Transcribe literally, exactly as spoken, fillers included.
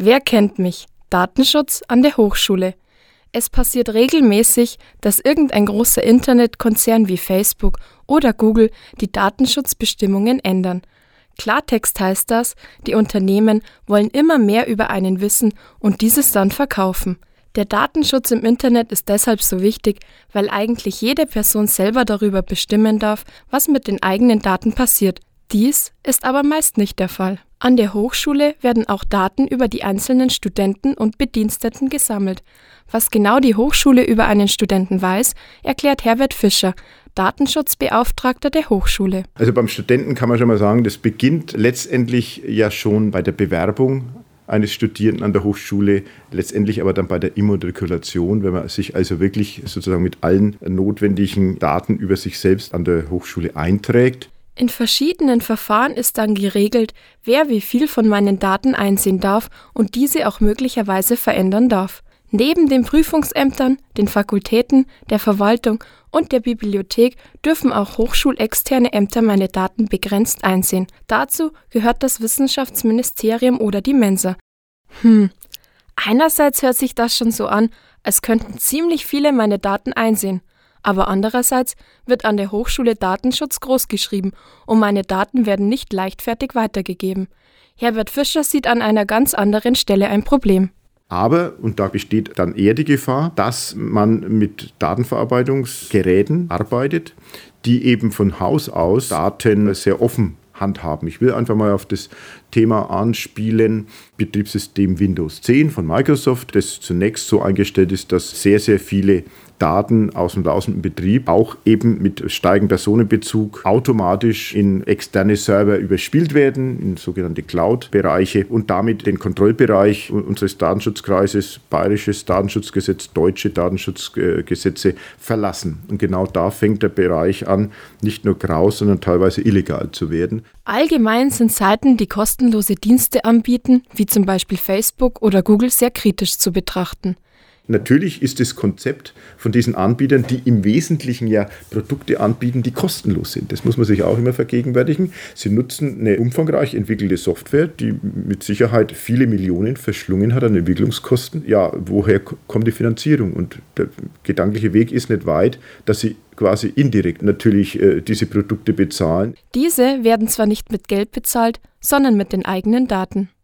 Wer kennt mich? Datenschutz an der Hochschule. Es passiert regelmäßig, dass irgendein großer Internetkonzern wie Facebook oder Google die Datenschutzbestimmungen ändern. Klartext heißt das, die Unternehmen wollen immer mehr über einen wissen und dieses dann verkaufen. Der Datenschutz im Internet ist deshalb so wichtig, weil eigentlich jede Person selber darüber bestimmen darf, was mit den eigenen Daten passiert. Dies ist aber meist nicht der Fall. An der Hochschule werden auch Daten über die einzelnen Studenten und Bediensteten gesammelt. Was genau die Hochschule über einen Studenten weiß, erklärt Herbert Fischer, Datenschutzbeauftragter der Hochschule. Also beim Studenten kann man schon mal sagen, das beginnt letztendlich ja schon bei der Bewerbung eines Studierenden an der Hochschule, letztendlich aber dann bei der Immatrikulation, wenn man sich also wirklich sozusagen mit allen notwendigen Daten über sich selbst an der Hochschule einträgt. In verschiedenen Verfahren ist dann geregelt, wer wie viel von meinen Daten einsehen darf und diese auch möglicherweise verändern darf. Neben den Prüfungsämtern, den Fakultäten, der Verwaltung und der Bibliothek dürfen auch hochschulexterne Ämter meine Daten begrenzt einsehen. Dazu gehört das Wissenschaftsministerium oder die Mensa. Hm, einerseits hört sich das schon so an, als könnten ziemlich viele meine Daten einsehen. Aber andererseits wird an der Hochschule Datenschutz großgeschrieben und meine Daten werden nicht leichtfertig weitergegeben. Herbert Fischer sieht an einer ganz anderen Stelle ein Problem. Aber, und da besteht dann eher die Gefahr, dass man mit Datenverarbeitungsgeräten arbeitet, die eben von Haus aus Daten sehr offen handhaben. Ich will einfach mal auf das Thema anspielen, Betriebssystem Windows zehn von Microsoft, das zunächst so eingestellt ist, dass sehr, sehr viele Daten aus dem laufenden Betrieb auch eben mit steigendem Personenbezug automatisch in externe Server überspielt werden, in sogenannte Cloud-Bereiche und damit den Kontrollbereich unseres Datenschutzkreises, Bayerisches Datenschutzgesetz, deutsche Datenschutzgesetze verlassen. Und genau da fängt der Bereich an, nicht nur grau, sondern teilweise illegal zu werden. Allgemein sind Seiten, die kostenlose Dienste anbieten, wie zum Beispiel Facebook oder Google, sehr kritisch zu betrachten. Natürlich ist das Konzept von diesen Anbietern, die im Wesentlichen ja Produkte anbieten, die kostenlos sind. Das muss man sich auch immer vergegenwärtigen. Sie nutzen eine umfangreich entwickelte Software, die mit Sicherheit viele Millionen verschlungen hat an Entwicklungskosten. Ja, woher kommt die Finanzierung? Und der gedankliche Weg ist nicht weit, dass sie quasi indirekt natürlich äh, diese Produkte bezahlen. Diese werden zwar nicht mit Geld bezahlt, sondern mit den eigenen Daten.